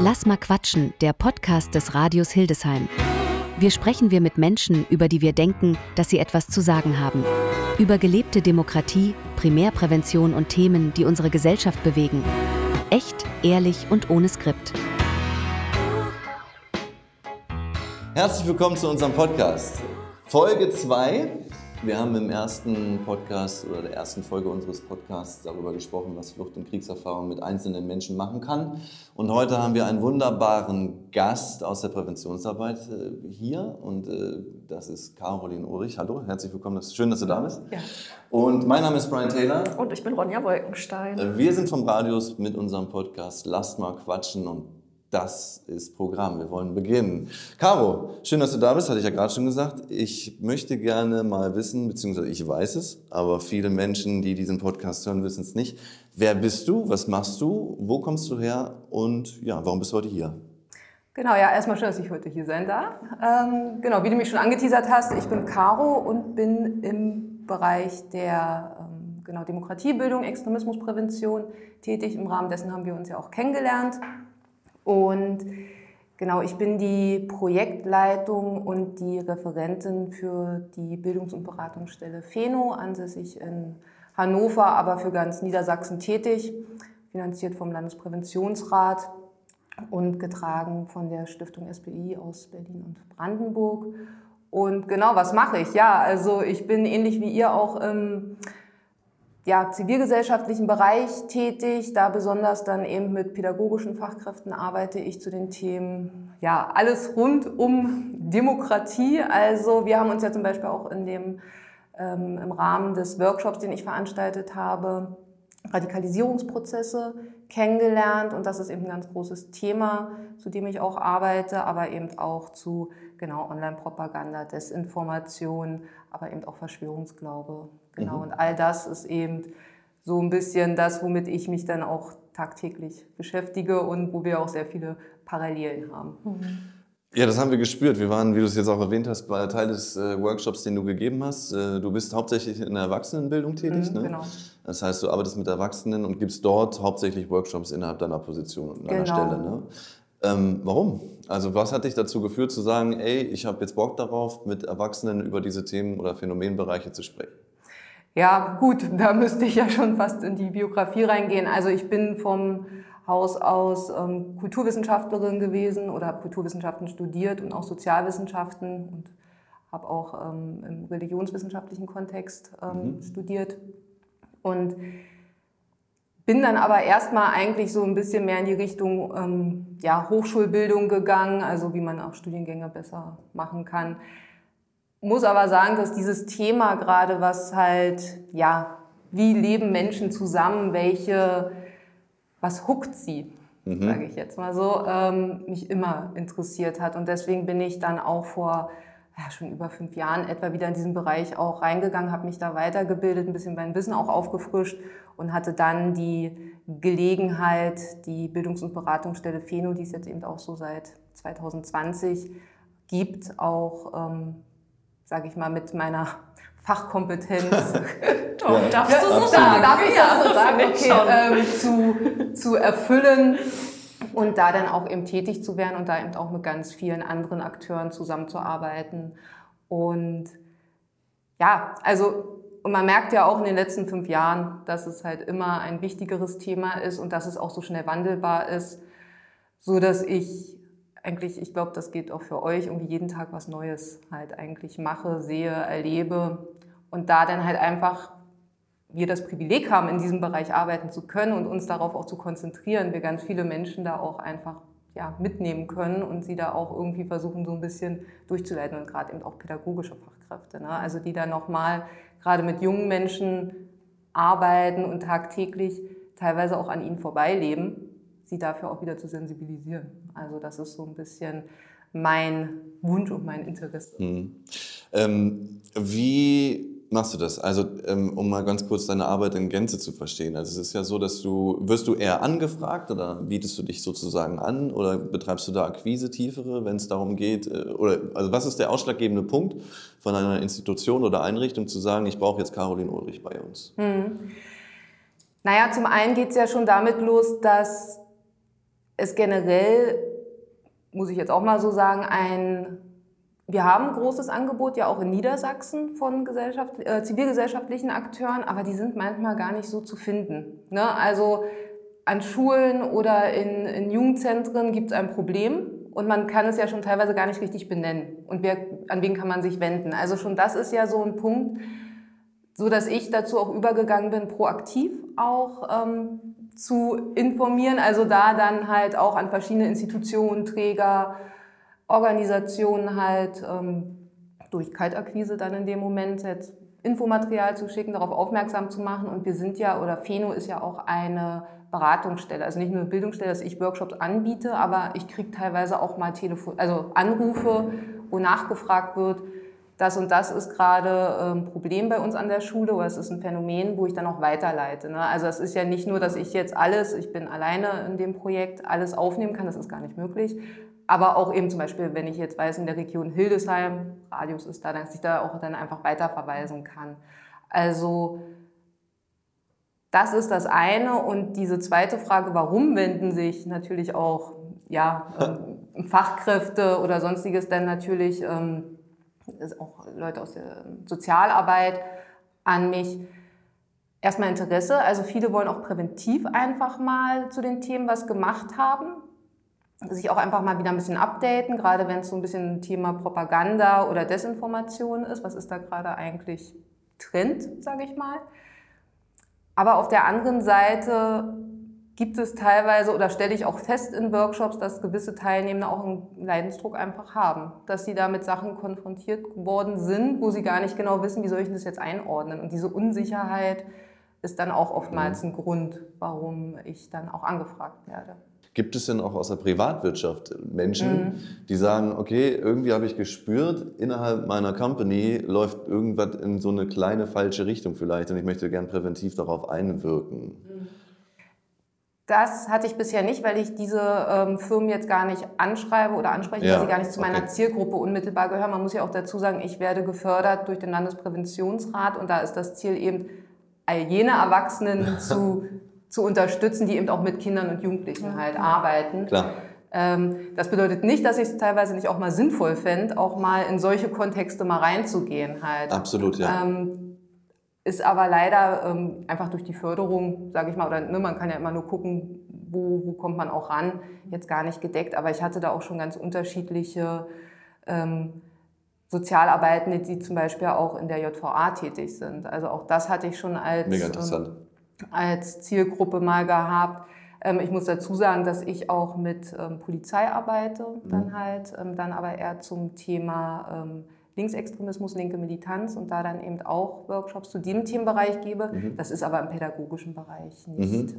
Lass mal quatschen, der Podcast des Radios Hildesheim. Wir sprechen mit Menschen, über die wir denken, dass sie etwas zu sagen haben. Über gelebte Demokratie, Primärprävention und Themen, die unsere Gesellschaft bewegen. Echt, ehrlich und ohne Skript. Herzlich willkommen zu unserem Podcast. Folge 2. Wir haben im ersten Podcast oder der ersten Folge unseres Podcasts darüber gesprochen, was Flucht- und Kriegserfahrung mit einzelnen Menschen machen kann. Und heute haben wir einen wunderbaren Gast aus der Präventionsarbeit hier. Und das ist Caroline Ulrich. Hallo, herzlich willkommen. Schön, dass du da bist. Ja. Und mein Name ist Brian Taylor. Und ich bin Ronja Wolkenstein. Wir sind vom Radius mit unserem Podcast Lasst mal quatschen und das ist Programm. Wir wollen beginnen. Caro, schön, dass du da bist, hatte ich ja gerade schon gesagt. Ich möchte gerne mal wissen, beziehungsweise ich weiß es, aber viele Menschen, die diesen Podcast hören, wissen es nicht. Wer bist du? Was machst du? Wo kommst du her? Und ja, warum bist du heute hier? Genau, ja, erstmal schön, dass ich heute hier sein darf. Wie du mich schon angeteasert hast, ich bin Caro und bin im Bereich der Demokratiebildung, Extremismusprävention tätig. Im Rahmen dessen haben wir uns ja auch kennengelernt. Und genau, ich bin die Projektleitung und die Referentin für die Bildungs- und Beratungsstelle FENO, ansässig in Hannover, aber für ganz Niedersachsen tätig, finanziert vom Landespräventionsrat und getragen von der Stiftung SBI aus Berlin und Brandenburg. Und genau, was mache ich? Ja, also ich bin ähnlich wie ihr auch im zivilgesellschaftlichen Bereich tätig, da besonders dann eben mit pädagogischen Fachkräften arbeite ich zu den Themen, alles rund um Demokratie. Also wir haben uns ja zum Beispiel auch im Rahmen des Workshops, den ich veranstaltet habe, Radikalisierungsprozesse kennengelernt und das ist eben ein ganz großes Thema, zu dem ich auch arbeite, aber eben auch zu Online-Propaganda, Desinformation, aber eben auch Verschwörungsglaube. Genau, und all das ist eben so ein bisschen das, womit ich mich dann auch tagtäglich beschäftige und wo wir auch sehr viele Parallelen haben. Ja, das haben wir gespürt. Wir waren, wie du es jetzt auch erwähnt hast, bei Teil des Workshops, den du gegeben hast. Du bist hauptsächlich in der Erwachsenenbildung tätig, ne? Genau. Das heißt, du arbeitest mit Erwachsenen und gibst dort hauptsächlich Workshops innerhalb deiner Position und deiner Stelle, ne? Warum? Also was hat dich dazu geführt zu sagen, ich habe jetzt Bock darauf, mit Erwachsenen über diese Themen oder Phänomenbereiche zu sprechen? Ja, gut, da müsste ich ja schon fast in die Biografie reingehen. Also ich bin vom Haus aus Kulturwissenschaftlerin gewesen oder habe Kulturwissenschaften studiert und auch Sozialwissenschaften und habe auch im religionswissenschaftlichen Kontext studiert und bin dann aber erstmal eigentlich so ein bisschen mehr in die Richtung Hochschulbildung gegangen, also wie man auch Studiengänge besser machen kann. Muss aber sagen, dass dieses Thema gerade, was halt, wie leben Menschen zusammen, was huckt sie, sage ich jetzt mal so, mich immer interessiert hat. Und deswegen bin ich dann auch vor schon über 5 Jahren etwa wieder in diesen Bereich auch reingegangen, habe mich da weitergebildet, ein bisschen mein Wissen auch aufgefrischt und hatte dann die Gelegenheit, die Bildungs- und Beratungsstelle FENO, die es jetzt eben auch so seit 2020 gibt, auch sage ich mal, mit meiner Fachkompetenz. Darfst du so sagen? Darf ich das so sagen? Okay, zu erfüllen und da dann auch eben tätig zu werden und da eben auch mit ganz vielen anderen Akteuren zusammenzuarbeiten. Und und man merkt ja auch in den letzten 5 Jahren, dass es halt immer ein wichtigeres Thema ist und dass es auch so schnell wandelbar ist, so dass ich glaube, das geht auch für euch, irgendwie jeden Tag was Neues halt eigentlich mache, sehe, erlebe und da dann halt einfach wir das Privileg haben, in diesem Bereich arbeiten zu können und uns darauf auch zu konzentrieren, wir ganz viele Menschen da auch einfach mitnehmen können und sie da auch irgendwie versuchen, so ein bisschen durchzuleiten und gerade eben auch pädagogische Fachkräfte, ne? Also die da nochmal gerade mit jungen Menschen arbeiten und tagtäglich teilweise auch an ihnen vorbeileben, sie dafür auch wieder zu sensibilisieren. Also das ist so ein bisschen mein Wunsch und mein Interesse. Wie machst du das? Also um mal ganz kurz deine Arbeit in Gänze zu verstehen. Also es ist ja so, dass wirst du eher angefragt oder bietest du dich sozusagen an oder betreibst du da Akquise tiefere, wenn es darum geht? Also was ist der ausschlaggebende Punkt von einer Institution oder Einrichtung zu sagen, ich brauche jetzt Caroline Ulrich bei uns? Naja, zum einen geht es ja schon damit los, dass es generell, muss ich jetzt auch mal so sagen, wir haben ein großes Angebot, ja auch in Niedersachsen von zivilgesellschaftlichen Akteuren, aber die sind manchmal gar nicht so zu finden. Ne? Also an Schulen oder in Jugendzentren gibt es ein Problem und man kann es ja schon teilweise gar nicht richtig benennen. Und an wen kann man sich wenden? Also schon das ist ja so ein Punkt, so dass ich dazu auch übergegangen bin, proaktiv auch zu informieren. Also da dann halt auch an verschiedene Institutionen, Träger, Organisationen halt durch Kaltakquise dann in dem Moment jetzt Infomaterial zu schicken, darauf aufmerksam zu machen. Und wir sind ja, oder Feno ist ja auch eine Beratungsstelle, also nicht nur eine Bildungsstelle, dass ich Workshops anbiete, aber ich kriege teilweise auch mal Anrufe, wo nachgefragt wird, das und das ist gerade ein Problem bei uns an der Schule oder es ist ein Phänomen, wo ich dann auch weiterleite. Ne? Also es ist ja nicht nur, dass ich jetzt ich bin alleine in dem Projekt, alles aufnehmen kann, das ist gar nicht möglich. Aber auch eben zum Beispiel, wenn ich jetzt weiß, in der Region Hildesheim, Radius ist da, dass ich da auch dann einfach weiterverweisen kann. Also das ist das eine. Und diese zweite Frage, warum wenden sich natürlich auch Fachkräfte oder Sonstiges dann natürlich auch Leute aus der Sozialarbeit an mich. Erstmal Interesse, also viele wollen auch präventiv einfach mal zu den Themen was gemacht haben, sich auch einfach mal wieder ein bisschen updaten, gerade wenn es so ein bisschen Thema Propaganda oder Desinformation ist, was ist da gerade eigentlich Trend, sage ich mal. Aber auf der anderen Seite gibt es teilweise, oder stelle ich auch fest in Workshops, dass gewisse Teilnehmer auch einen Leidensdruck einfach haben, dass sie da mit Sachen konfrontiert worden sind, wo sie gar nicht genau wissen, wie soll ich das jetzt einordnen. Und diese Unsicherheit ist dann auch oftmals ein Grund, warum ich dann auch angefragt werde. Gibt es denn auch aus der Privatwirtschaft Menschen, die sagen, okay, irgendwie habe ich gespürt, innerhalb meiner Company läuft irgendwas in so eine kleine falsche Richtung vielleicht und ich möchte gern präventiv darauf einwirken? Das hatte ich bisher nicht, weil ich diese Firmen jetzt gar nicht anschreibe oder anspreche, weil sie gar nicht zu meiner Zielgruppe unmittelbar gehören. Man muss ja auch dazu sagen, ich werde gefördert durch den Landespräventionsrat und da ist das Ziel eben, all jene Erwachsenen zu unterstützen, die eben auch mit Kindern und Jugendlichen halt arbeiten. Klar. Das bedeutet nicht, dass ich es teilweise nicht auch mal sinnvoll fände, auch mal in solche Kontexte mal reinzugehen halt. Absolut, ja. Ist aber leider einfach durch die Förderung, sage ich mal, oder ne, man kann ja immer nur gucken, wo kommt man auch ran, jetzt gar nicht gedeckt. Aber ich hatte da auch schon ganz unterschiedliche Sozialarbeitende, die zum Beispiel auch in der JVA tätig sind. Also auch das hatte ich schon als Zielgruppe mal gehabt. Ich muss dazu sagen, dass ich auch mit Polizei arbeite, dann aber eher zum Thema Linksextremismus, linke Militanz und da dann eben auch Workshops zu diesem Themenbereich gebe. Das ist aber im pädagogischen Bereich nicht.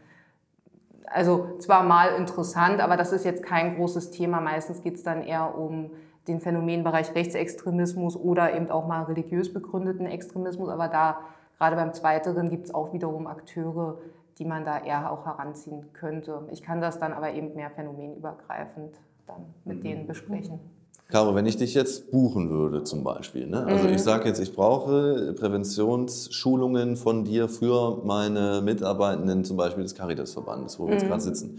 Also zwar mal interessant, aber das ist jetzt kein großes Thema. Meistens geht es dann eher um den Phänomenbereich Rechtsextremismus oder eben auch mal religiös begründeten Extremismus. Aber da, gerade beim Zweiteren, gibt es auch wiederum Akteure, die man da eher auch heranziehen könnte. Ich kann das dann aber eben mehr phänomenübergreifend dann mit denen besprechen. Caro, wenn ich dich jetzt buchen würde zum Beispiel, ne? Also ich sage jetzt, ich brauche Präventionsschulungen von dir für meine Mitarbeitenden zum Beispiel des Caritasverbandes, wo wir jetzt gerade sitzen.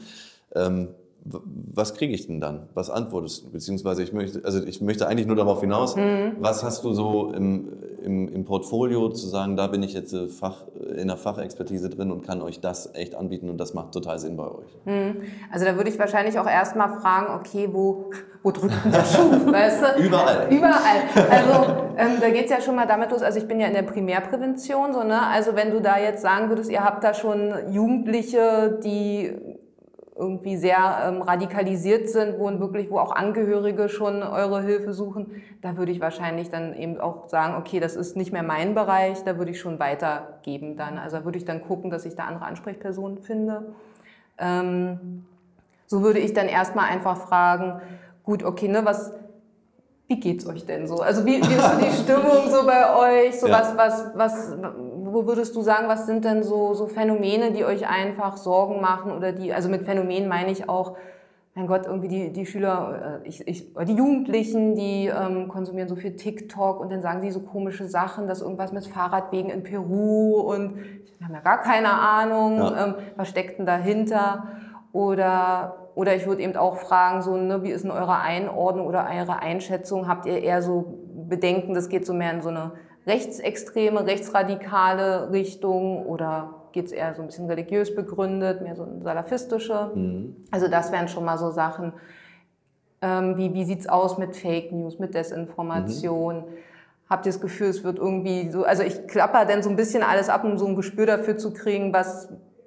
Was kriege ich denn dann? Was antwortest du? Beziehungsweise ich möchte eigentlich nur darauf hinaus, was hast du so im Portfolio zu sagen, da bin ich jetzt in der Fachexpertise drin und kann euch das echt anbieten und das macht total Sinn bei euch. Also da würde ich wahrscheinlich auch erstmal fragen, okay, wo drückt denn der Schuh, weißt du? Überall. Also da geht es ja schon mal damit los, also ich bin ja in der Primärprävention, so, ne? Also wenn du da jetzt sagen würdest, ihr habt da schon Jugendliche, die irgendwie sehr radikalisiert sind, wo auch Angehörige schon eure Hilfe suchen, da würde ich wahrscheinlich dann eben auch sagen, okay, das ist nicht mehr mein Bereich, da würde ich schon weitergeben dann. Also da würde ich dann gucken, dass ich da andere Ansprechpersonen finde. So würde ich dann erstmal einfach fragen, gut, okay, ne, wie geht's euch denn so? Also wie ist so die Stimmung so bei euch? So wo würdest du sagen, was sind denn so Phänomene, die euch einfach Sorgen machen oder also mit Phänomenen meine ich auch, mein Gott, irgendwie die Schüler, die Jugendlichen, die konsumieren so viel TikTok und dann sagen die so komische Sachen, dass irgendwas mit Fahrradwegen in Peru und wir haben ja gar keine Ahnung, was steckt denn dahinter? Oder ich würde eben auch fragen, so, ne, wie ist denn eure Einordnung oder eure Einschätzung? Habt ihr eher so Bedenken, das geht so mehr in so eine rechtsextreme, rechtsradikale Richtung oder geht es eher so ein bisschen religiös begründet, mehr so eine salafistische? Also das wären schon mal so Sachen. Wie sieht es aus mit Fake News, mit Desinformation? Habt ihr das Gefühl, es wird irgendwie so, also ich klapper dann so ein bisschen alles ab, um so ein Gespür dafür zu kriegen, was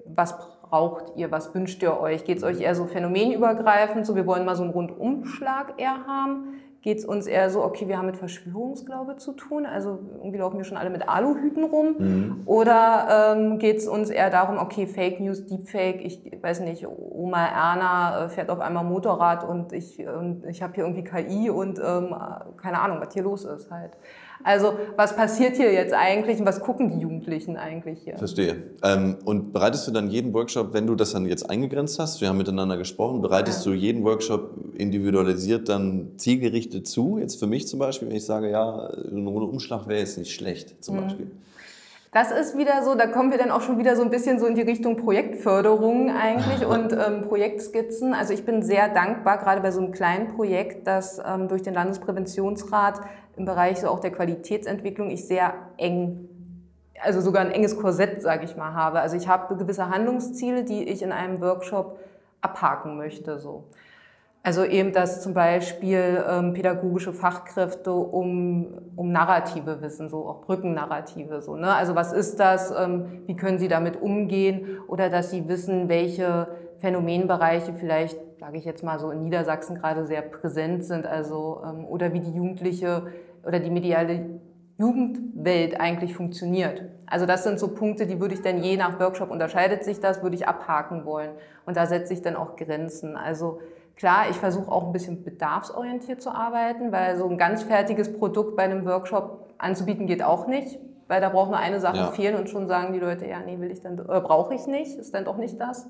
braucht ihr, was wünscht ihr euch? Geht es euch eher so phänomenübergreifend, so wir wollen mal so einen Rundumschlag eher haben? Geht es uns eher so, okay, wir haben mit Verschwörungsglaube zu tun, also irgendwie laufen wir schon alle mit Aluhüten rum? Oder geht es uns eher darum, okay, Fake News, Deepfake, ich weiß nicht, Oma Erna fährt auf einmal Motorrad und ich habe hier irgendwie KI und keine Ahnung, was hier los ist halt. Also was passiert hier jetzt eigentlich und was gucken die Jugendlichen eigentlich hier? Verstehe. Und bereitest du dann jeden Workshop, wenn du das dann jetzt eingegrenzt hast, wir haben miteinander gesprochen, bereitest du jeden Workshop individualisiert dann zielgerichtet zu? Jetzt für mich zum Beispiel, wenn ich sage, ja, ein Rundumschlag wäre jetzt nicht schlecht zum Beispiel. Das ist wieder so, da kommen wir dann auch schon wieder so ein bisschen so in die Richtung Projektförderung eigentlich und Projektskizzen. Also ich bin sehr dankbar, gerade bei so einem kleinen Projekt, dass durch den Landespräventionsrat im Bereich so auch der Qualitätsentwicklung ich sehr eng, also sogar ein enges Korsett, sage ich mal, habe. Also ich habe gewisse Handlungsziele, die ich in einem Workshop abhaken möchte, so. Also eben, dass zum Beispiel pädagogische Fachkräfte um Narrative wissen, so auch Brückennarrative. So, ne? Also was ist das, wie können sie damit umgehen oder dass sie wissen, welche Phänomenbereiche vielleicht, sage ich jetzt mal so, in Niedersachsen gerade sehr präsent sind, also oder wie die jugendliche oder die mediale Jugendwelt eigentlich funktioniert. Also das sind so Punkte, die würde ich dann je nach Workshop unterscheidet sich das, würde ich abhaken wollen. Und da setze ich dann auch Grenzen. Also klar, ich versuche auch ein bisschen bedarfsorientiert zu arbeiten, weil so ein ganz fertiges Produkt bei einem Workshop anzubieten geht auch nicht, weil da braucht nur eine Sache fehlen und schon sagen die Leute, ja, nee, will ich dann, brauche ich nicht, ist dann doch nicht das.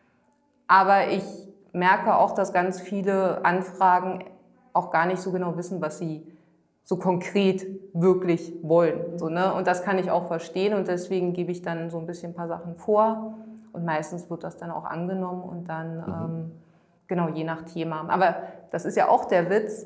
Aber ich merke auch, dass ganz viele Anfragen auch gar nicht so genau wissen, was sie so konkret wirklich wollen. So, ne? Und das kann ich auch verstehen und deswegen gebe ich dann so ein bisschen ein paar Sachen vor und meistens wird das dann auch angenommen und dann genau, je nach Thema. Aber das ist ja auch der Witz,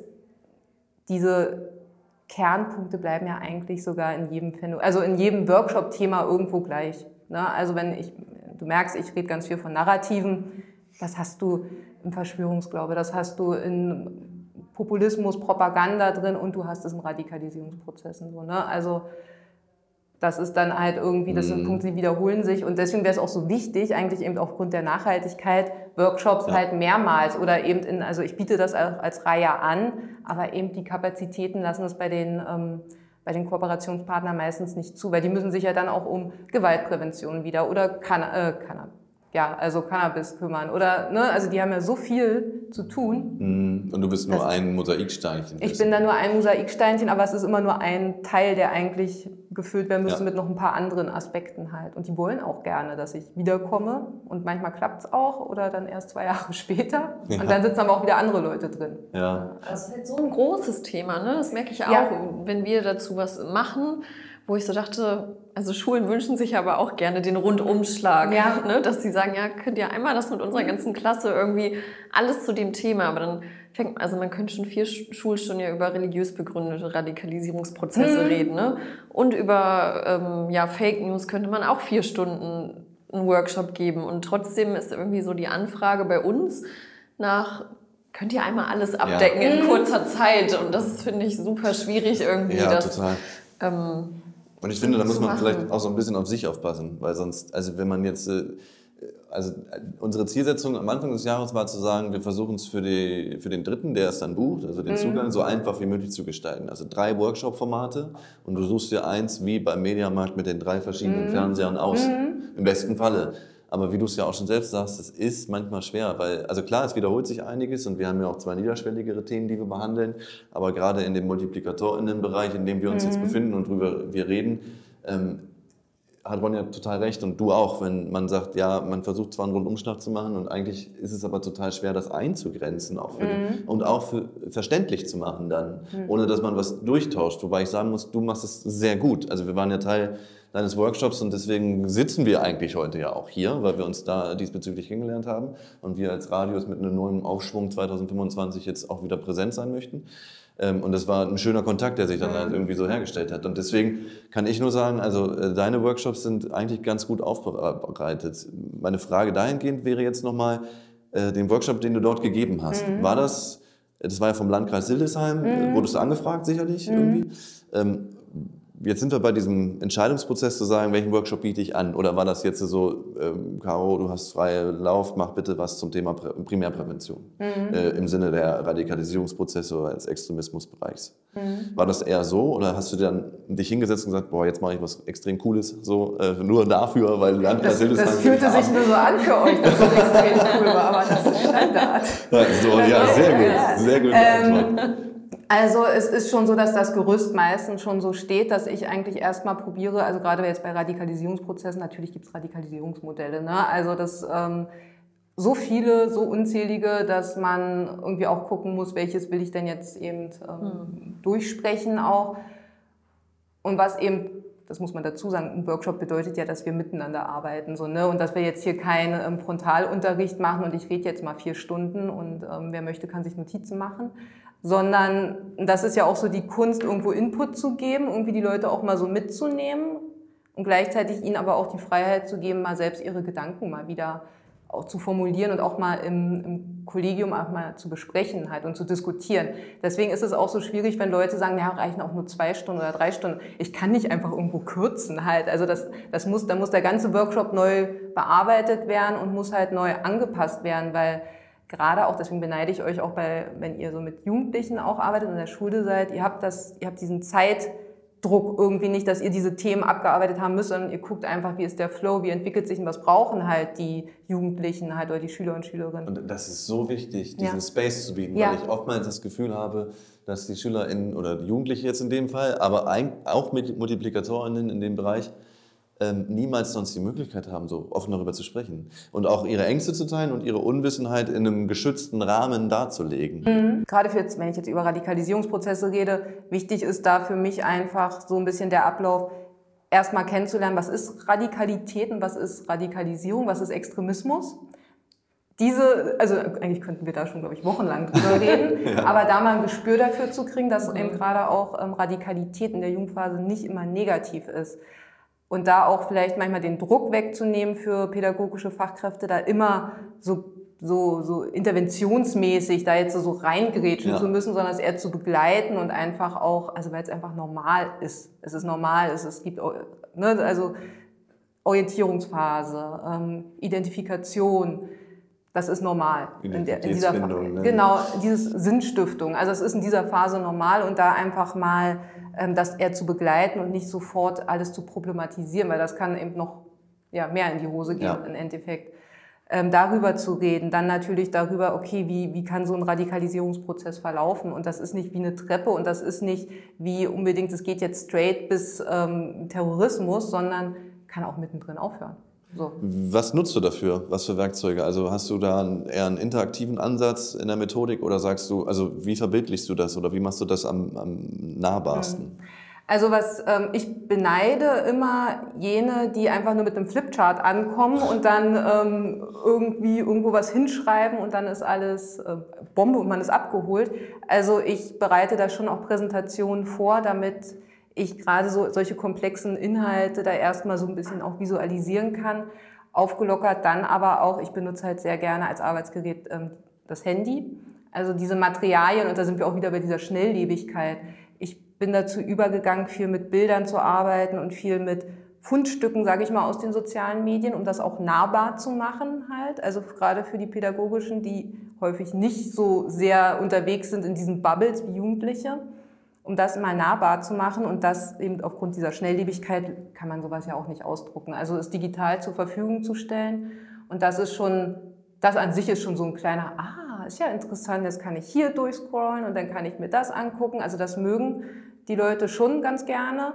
diese Kernpunkte bleiben ja eigentlich sogar in jedem Workshop-Thema irgendwo gleich. Ne? Also du merkst, ich rede ganz viel von Narrativen, das hast du im Verschwörungsglaube, das hast du in Populismus, Propaganda drin und du hast es in Radikalisierungsprozessen. So, ne? Also das ist dann halt irgendwie, das sind Punkte, die wiederholen sich und deswegen wäre es auch so wichtig, eigentlich eben aufgrund der Nachhaltigkeit, Workshops halt mehrmals oder eben also ich biete das als Reihe an, aber eben die Kapazitäten lassen es bei den Kooperationspartnern meistens nicht zu, weil die müssen sich ja dann auch um Gewaltprävention wieder oder Cannabis kümmern oder, ne, also die haben ja so viel zu tun. Und du bist nur ein Mosaiksteinchen. Ich bin da nur ein Mosaiksteinchen, aber es ist immer nur ein Teil, der eigentlich gefüllt werden müsste mit noch ein paar anderen Aspekten halt. Und die wollen auch gerne, dass ich wiederkomme und manchmal klappt es auch oder dann erst 2 Jahre später und dann sitzen aber auch wieder andere Leute drin. Ja. Das ist halt so ein großes Thema, ne? Das merke ich auch, wenn wir dazu was machen, wo ich so dachte, also Schulen wünschen sich aber auch gerne den Rundumschlag, ne? Dass sie sagen, ja, könnt ihr einmal das mit unserer ganzen Klasse irgendwie alles zu dem Thema, aber dann man könnte schon 4 Schulstunden ja über religiös begründete Radikalisierungsprozesse reden, ne? Und über Fake News könnte man auch 4 Stunden einen Workshop geben und trotzdem ist irgendwie so die Anfrage bei uns nach, könnt ihr einmal alles abdecken in kurzer Zeit und das finde ich super schwierig irgendwie. Ja, total. Und ich finde, da muss man vielleicht auch so ein bisschen auf sich aufpassen, weil sonst, also wenn man jetzt, unsere Zielsetzung am Anfang des Jahres war zu sagen, wir versuchen es für den Dritten, der es dann bucht, also den Zugang, so einfach wie möglich zu gestalten. Also 3 Workshop-Formate und du suchst dir eins wie beim Mediamarkt mit den 3 verschiedenen Fernsehern aus, im besten Falle. Aber wie du es ja auch schon selbst sagst, es ist manchmal schwer, weil, also klar, es wiederholt sich einiges und wir haben ja auch 2 niederschwelligere Themen, die wir behandeln, aber gerade in dem MultiplikatorInnen-Bereich, in dem wir uns jetzt befinden und worüber wir reden, hat Ronja total recht und du auch, wenn man sagt, ja, man versucht zwar einen Rundumschlag zu machen und eigentlich ist es aber total schwer, das einzugrenzen auch und auch für verständlich zu machen dann, ohne dass man was durchtauscht. Wobei ich sagen muss, du machst es sehr gut. Also wir waren ja Teil deines Workshops und deswegen sitzen wir eigentlich heute ja auch hier, weil wir uns da diesbezüglich kennengelernt haben und wir als Radius mit einem neuen Aufschwung 2025 jetzt auch wieder präsent sein möchten. Und das war ein schöner Kontakt, der sich dann halt irgendwie so hergestellt hat. Und deswegen kann ich nur sagen, also deine Workshops sind eigentlich ganz gut aufbereitet. Meine Frage dahingehend wäre jetzt nochmal, den Workshop, den du dort gegeben hast, war das war ja vom Landkreis Hildesheim, wurdest du angefragt sicherlich irgendwie? Jetzt sind wir bei diesem Entscheidungsprozess zu sagen, welchen Workshop biete ich an? Oder war das jetzt so, Caro, du hast freie Lauf, mach bitte was zum Thema Primärprävention im Sinne der Radikalisierungsprozesse oder des Extremismusbereichs? War das eher so oder hast du dann dich hingesetzt und gesagt, boah, jetzt mache ich was extrem Cooles, so nur dafür, weil Landkreis Hildesheim... Das fühlte sich nur so an für euch, dass das extrem cool war, aber das ist Standard. Ja, sehr gut. Also es ist schon so, dass das Gerüst meistens schon so steht, dass ich eigentlich erstmal probiere, also gerade jetzt bei Radikalisierungsprozessen, natürlich gibt es Radikalisierungsmodelle, ne? Also das so viele, so unzählige, dass man irgendwie auch gucken muss, welches will ich denn jetzt eben durchsprechen auch. Und was eben, das muss man dazu sagen, ein Workshop bedeutet ja, dass wir miteinander arbeiten, so, ne? Und dass wir jetzt hier keinen Frontalunterricht machen und ich rede jetzt mal 4 Stunden und wer möchte, kann sich Notizen machen. Sondern das ist ja auch so die Kunst, irgendwo Input zu geben, irgendwie die Leute auch mal so mitzunehmen und gleichzeitig ihnen aber auch die Freiheit zu geben, mal selbst ihre Gedanken mal wieder auch zu formulieren und auch mal im Kollegium auch mal zu besprechen halt und zu diskutieren. Deswegen ist es auch so schwierig, wenn Leute sagen, ja, reichen auch nur 2 Stunden oder 3 Stunden. Ich kann nicht einfach irgendwo kürzen halt. Also da muss der ganze Workshop neu bearbeitet werden und muss halt neu angepasst werden, weil gerade auch, deswegen beneide ich euch auch wenn ihr so mit Jugendlichen auch arbeitet und in der Schule seid, ihr habt diesen Zeitdruck irgendwie nicht, dass ihr diese Themen abgearbeitet haben müsst, sondern ihr guckt einfach, wie ist der Flow, wie entwickelt sich und was brauchen halt die Jugendlichen halt oder die Schüler und Schülerinnen. Und das ist so wichtig, diesen Space zu bieten, weil ich oftmals das Gefühl habe, dass die SchülerInnen oder die Jugendlichen jetzt in dem Fall, aber auch mit MultiplikatorInnen in dem Bereich, niemals sonst die Möglichkeit haben, so offen darüber zu sprechen und auch ihre Ängste zu teilen und ihre Unwissenheit in einem geschützten Rahmen darzulegen. Gerade wenn ich jetzt über Radikalisierungsprozesse rede, wichtig ist da für mich einfach so ein bisschen der Ablauf, erstmal kennenzulernen, was ist Radikalität und was ist Radikalisierung, was ist Extremismus. Also eigentlich könnten wir da schon, glaube ich, wochenlang drüber reden, aber da mal ein Gespür dafür zu kriegen, dass eben gerade auch Radikalität in der Jugendphase nicht immer negativ ist. Und da auch vielleicht manchmal den Druck wegzunehmen für pädagogische Fachkräfte, da immer so interventionsmäßig da jetzt so reingrätschen zu müssen, sondern es eher zu begleiten und einfach auch, also weil es einfach normal ist. Es ist normal, es gibt, ne, also Orientierungsphase, Identifikation, das ist normal. In dieser Phase. Ne? Genau, dieses Sinnstiftung. Also es ist in dieser Phase normal und da einfach mal das eher zu begleiten und nicht sofort alles zu problematisieren, weil das kann eben noch mehr in die Hose gehen im Endeffekt. Darüber zu reden, dann natürlich darüber, okay, wie kann so ein Radikalisierungsprozess verlaufen? Und das ist nicht wie eine Treppe und das ist nicht wie unbedingt, es geht jetzt straight bis Terrorismus, sondern kann auch mittendrin aufhören. So. Was nutzt du dafür? Was für Werkzeuge? Also hast du da eher einen interaktiven Ansatz in der Methodik oder sagst du, also wie verbildlichst du das oder wie machst du das am nahbarsten? Also ich beneide immer jene, die einfach nur mit einem Flipchart ankommen und dann irgendwo was hinschreiben und dann ist alles Bombe und man ist abgeholt. Also ich bereite da schon auch Präsentationen vor, damit ich gerade solche komplexen Inhalte da erstmal so ein bisschen auch visualisieren kann, aufgelockert, dann aber auch, ich benutze halt sehr gerne als Arbeitsgerät das Handy, also diese Materialien und da sind wir auch wieder bei dieser Schnelllebigkeit. Ich bin dazu übergegangen, viel mit Bildern zu arbeiten und viel mit Fundstücken, sage ich mal, aus den sozialen Medien, um das auch nahbar zu machen halt, also gerade für die Pädagogischen, die häufig nicht so sehr unterwegs sind in diesen Bubbles wie Jugendliche, um das mal nahbar zu machen und das eben aufgrund dieser Schnelllebigkeit kann man sowas ja auch nicht ausdrucken. Also es digital zur Verfügung zu stellen und das an sich ist schon so ein kleiner, ist ja interessant, jetzt kann ich hier durchscrollen und dann kann ich mir das angucken. Also das mögen die Leute schon ganz gerne.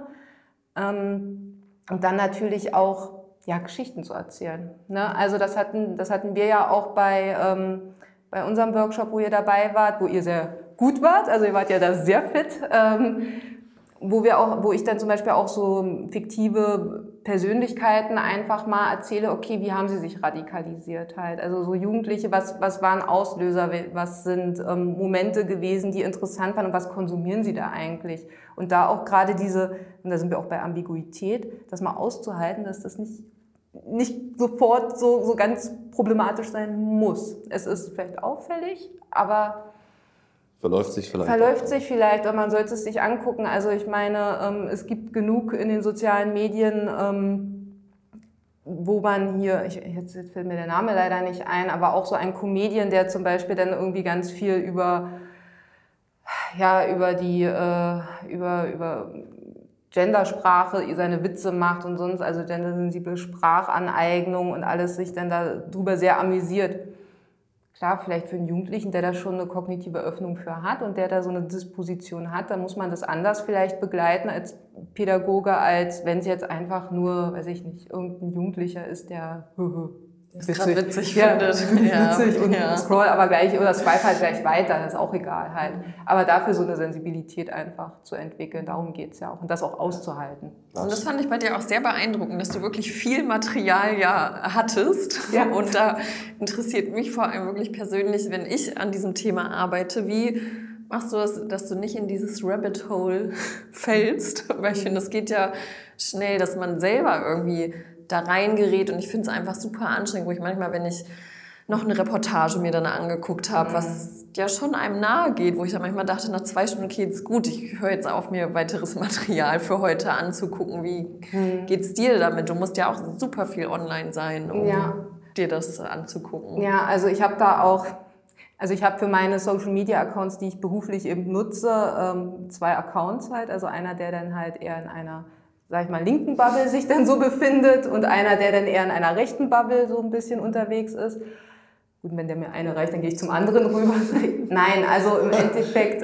Und dann natürlich auch Geschichten zu erzählen. Ne? Also das hatten wir ja auch bei unserem Workshop, wo ihr dabei wart, wo ihr sehr gut wart, also ihr wart ja da sehr fit. wo ich dann zum Beispiel auch so fiktive Persönlichkeiten einfach mal erzähle, okay, wie haben sie sich radikalisiert halt? Also so Jugendliche, was waren Auslöser, was sind Momente gewesen, die interessant waren und was konsumieren sie da eigentlich? Und da auch gerade und da sind wir auch bei Ambiguität, das mal auszuhalten, dass das nicht sofort so ganz problematisch sein muss. Es ist vielleicht auffällig, aber Verläuft sich vielleicht, und man sollte es sich angucken. Also ich meine, es gibt genug in den sozialen Medien, wo man jetzt fällt mir der Name leider nicht ein, aber auch so ein Comedian, der zum Beispiel dann irgendwie ganz viel über Gendersprache seine Witze macht und sonst, also gendersensible Sprachaneignung und alles sich dann darüber sehr amüsiert. Klar, vielleicht für einen Jugendlichen, der da schon eine kognitive Öffnung für hat und der da so eine Disposition hat, dann muss man das anders vielleicht begleiten als Pädagoge, als wenn es jetzt einfach nur, weiß ich nicht, irgendein Jugendlicher ist, der witzig findet. Witzig und scroll aber gleich oder swipe halt gleich weiter, das ist auch egal halt. Aber dafür so eine Sensibilität einfach zu entwickeln, darum geht es ja auch und das auch auszuhalten. Und das fand ich bei dir auch sehr beeindruckend, dass du wirklich viel Material hattest. Ja. Und da interessiert mich vor allem wirklich persönlich, wenn ich an diesem Thema arbeite, wie machst du das, dass du nicht in dieses Rabbit Hole fällst? Weil ich finde, es geht ja schnell, dass man selber irgendwie da reingerät und ich finde es einfach super anstrengend, wo ich manchmal, wenn ich noch eine Reportage mir dann angeguckt habe, was ja schon einem nahe geht, wo ich dann manchmal dachte, nach 2 Stunden okay, ist gut, ich höre jetzt auf, mir weiteres Material für heute anzugucken. Wie geht's dir damit? Du musst ja auch super viel online sein, um dir das anzugucken. Ja, also ich habe für meine Social-Media-Accounts, die ich beruflich eben nutze, 2 Accounts halt, also einer, der dann halt eher in einer, sag ich mal, linken Bubble sich dann so befindet und einer, der dann eher in einer rechten Bubble so ein bisschen unterwegs ist. Gut, wenn der mir eine reicht, dann gehe ich zum anderen rüber. Nein, also im Endeffekt,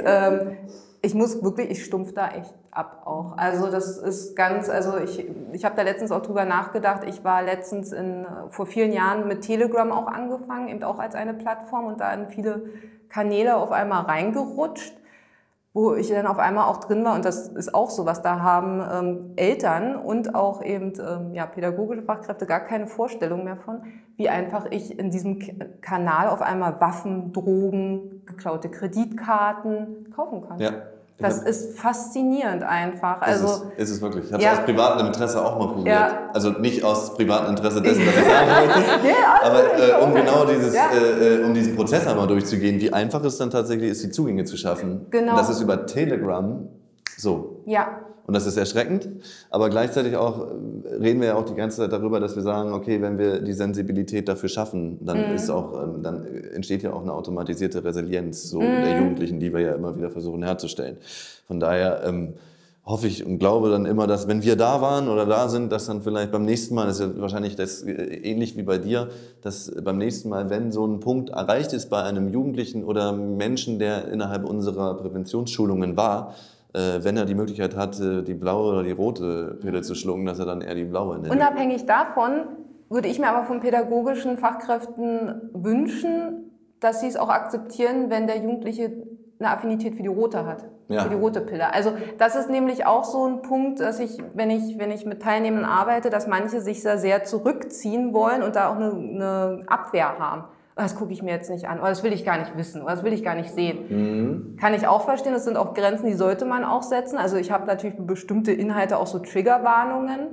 ich stumpf da echt ab auch. Also das ist ich habe da letztens auch drüber nachgedacht. Ich war letztens vor vielen Jahren mit Telegram auch angefangen, eben auch als eine Plattform und da in viele Kanäle auf einmal reingerutscht, wo ich dann auf einmal auch drin war und das ist auch so was, da haben Eltern und auch eben pädagogische Fachkräfte gar keine Vorstellung mehr von, wie einfach ich in diesem Kanal auf einmal Waffen, Drogen, geklaute Kreditkarten kaufen kann. Ja. Das ist faszinierend einfach. Ist es wirklich. Ich habe es aus privatem Interesse auch mal probiert. Ja. Also nicht aus privatem Interesse dessen, was ich sagen wollte, aber um genau um diesen Prozess einmal durchzugehen, wie einfach es dann tatsächlich ist, die Zugänge zu schaffen. Genau. Und das ist über Telegram so. Ja. Und das ist erschreckend, aber gleichzeitig auch reden wir ja auch die ganze Zeit darüber, dass wir sagen, okay, wenn wir die Sensibilität dafür schaffen, dann dann entsteht ja auch eine automatisierte Resilienz der Jugendlichen, die wir ja immer wieder versuchen herzustellen. Von daher hoffe ich und glaube dann immer, dass wenn wir da waren oder da sind, dass dann vielleicht beim nächsten Mal, das ist ja wahrscheinlich das ähnlich wie bei dir, dass beim nächsten Mal, wenn so ein Punkt erreicht ist bei einem Jugendlichen oder Menschen, der innerhalb unserer Präventionsschulungen war, wenn er die Möglichkeit hat, die blaue oder die rote Pille zu schlucken, dass er dann eher die blaue nimmt. Unabhängig davon würde ich mir aber von pädagogischen Fachkräften wünschen, dass sie es auch akzeptieren, wenn der Jugendliche eine Affinität für die rote hat, für die rote Pille. Also das ist nämlich auch so ein Punkt, dass wenn ich mit Teilnehmern arbeite, dass manche sich sehr zurückziehen wollen und da auch eine Abwehr haben. Das gucke ich mir jetzt nicht an, oder das will ich gar nicht wissen, oder das will ich gar nicht sehen. Kann ich auch verstehen, das sind auch Grenzen, die sollte man auch setzen. Also ich habe natürlich bestimmte Inhalte auch so Triggerwarnungen.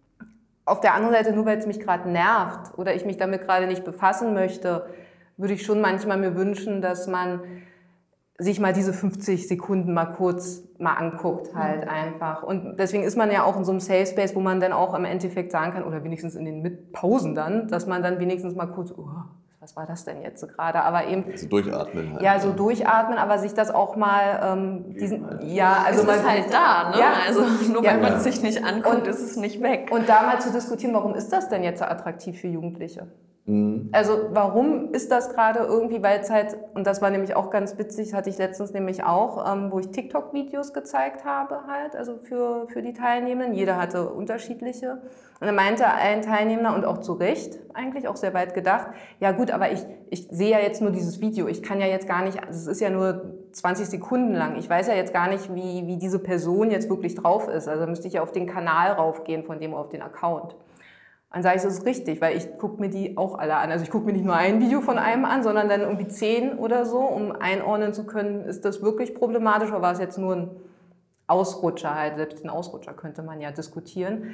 Auf der anderen Seite, nur weil es mich gerade nervt oder ich mich damit gerade nicht befassen möchte, würde ich schon manchmal mir wünschen, dass man sich mal diese 50 Sekunden mal kurz anguckt halt einfach. Und deswegen ist man ja auch in so einem Safe Space, wo man dann auch im Endeffekt sagen kann, oder wenigstens in den Pausen dann, dass man dann wenigstens mal kurz, was war das denn jetzt gerade? Aber eben so durchatmen halt. Ja, so durchatmen, aber sich das auch mal es ist halt da, ne? Ja, also nur weil man es sich nicht anguckt, ist es nicht weg. Und da mal zu diskutieren, warum ist das denn jetzt so attraktiv für Jugendliche? Also warum ist das gerade irgendwie, weil es halt, und das war nämlich auch ganz witzig, hatte ich letztens nämlich auch, wo ich TikTok-Videos gezeigt habe halt, also für die Teilnehmenden. Jeder hatte unterschiedliche. Und dann meinte ein Teilnehmer, und auch zu Recht, eigentlich auch sehr weit gedacht, ja gut, aber ich sehe ja jetzt nur dieses Video, ich kann ja jetzt gar nicht, es ist ja nur 20 Sekunden lang, ich weiß ja jetzt gar nicht, wie diese Person jetzt wirklich drauf ist. Also müsste ich ja auf den Kanal raufgehen, von dem auf den Account. Dann sage ich, das ist richtig, weil ich gucke mir die auch alle an. Also ich gucke mir nicht nur ein Video von einem an, sondern dann irgendwie 10 oder so, um einordnen zu können, ist das wirklich problematisch oder war es jetzt nur ein Ausrutscher halt. Selbst den Ausrutscher könnte man ja diskutieren.